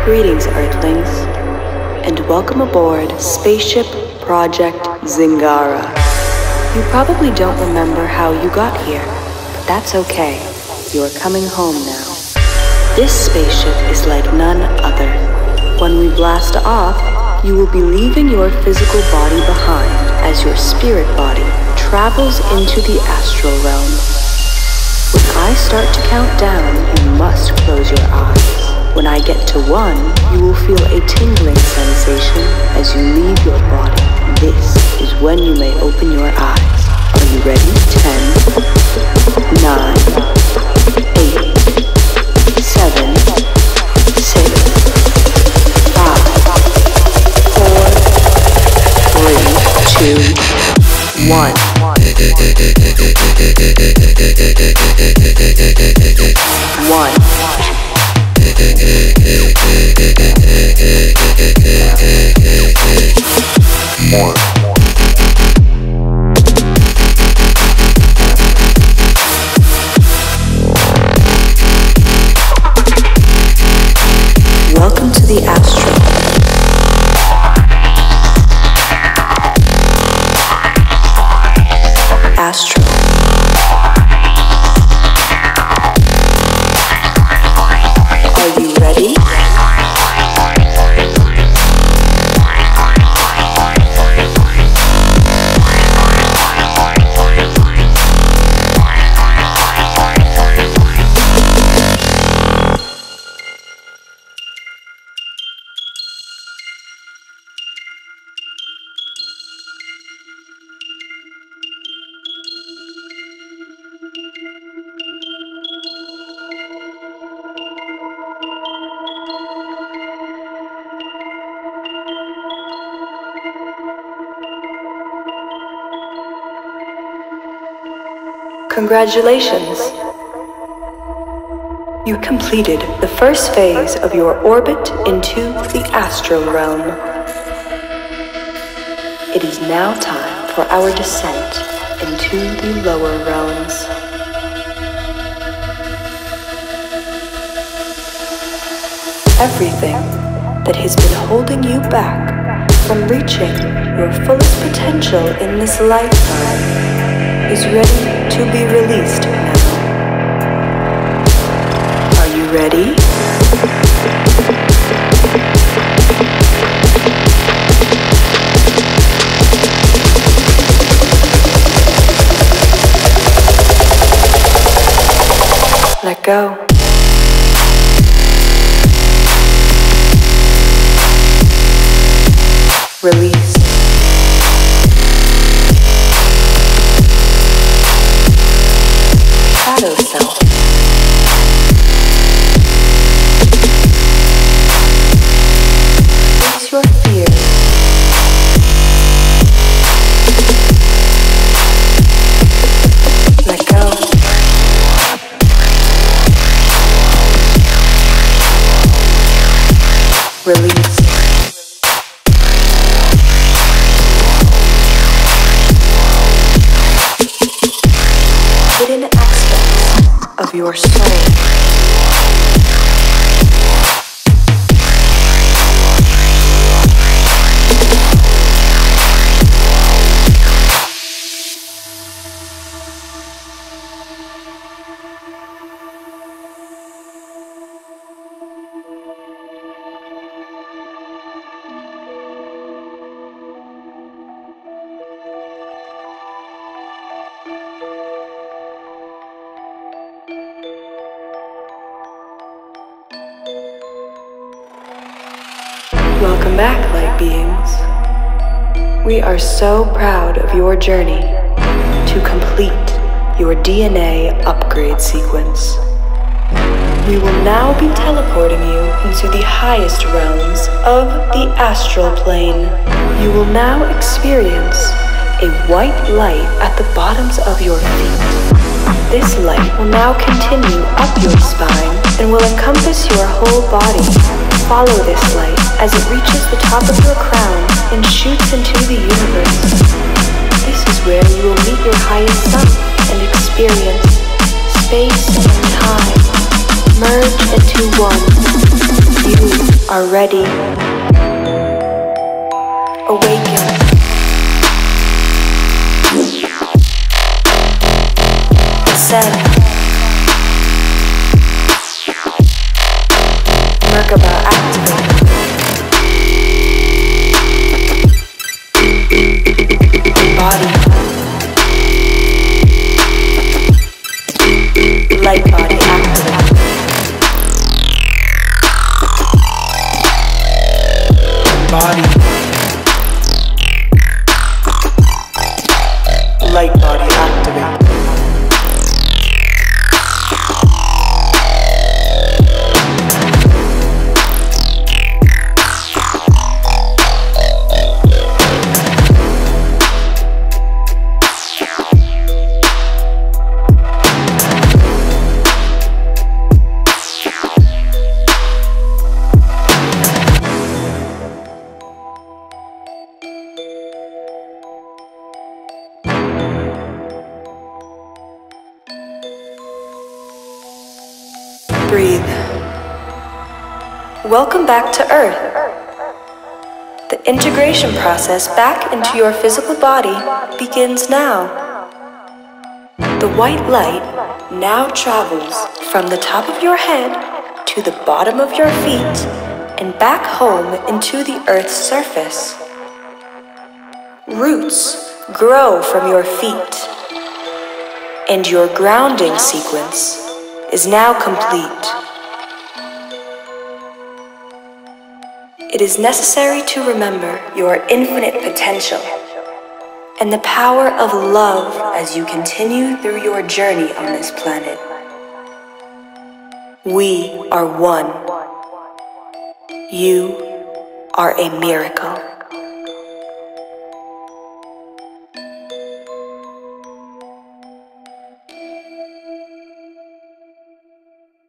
Greetings, Earthlings, and welcome aboard Spaceship Project Zingara. You probably don't remember how you got here, but that's okay. You are coming home now. This spaceship is like none other. When we blast off, you will be leaving your physical body behind as your spirit body travels into the astral realm. When I start to count down, you must close your eyes. When I get to 1, you will feel a tingling sensation as you leave your body. This is when you may open your eyes. Are you ready? 10, 9, 8, 7, 6, 5, 4, 3, 2, 1. Welcome to the Astral. Astral. Are you ready? Congratulations! You completed the first phase of your orbit into the astral realm. It is now time for our descent into the lower realms. Everything that has been holding you back from reaching your fullest potential in this lifetime is ready to be released now. Are you ready? Let go. Release. Shadow self. Face your fears. Let go. Release. Hidden aspects of your soul. Welcome back, light beings. We are so proud of your journey to complete your DNA upgrade sequence. We will now be teleporting you into the highest realms of the astral plane. You will now experience a white light at the bottoms of your feet. This light will now continue up your spine and will encompass your whole body. Follow this light as it reaches the top of your crown and shoots into the universe. This is where you will meet your highest self and experience space and time merge into one. You are ascend. Merkaba activate. Body. Light body activate. Body. Light body activate. Breathe. Welcome back to Earth. The integration process back into your physical body begins now. The white light now travels from the top of your head to the bottom of your feet and back home into the Earth's surface. Roots grow from your feet, and your grounding sequence is now complete. It is necessary to remember your infinite potential and the power of love as you continue through your journey on this planet. We are one. You are a miracle.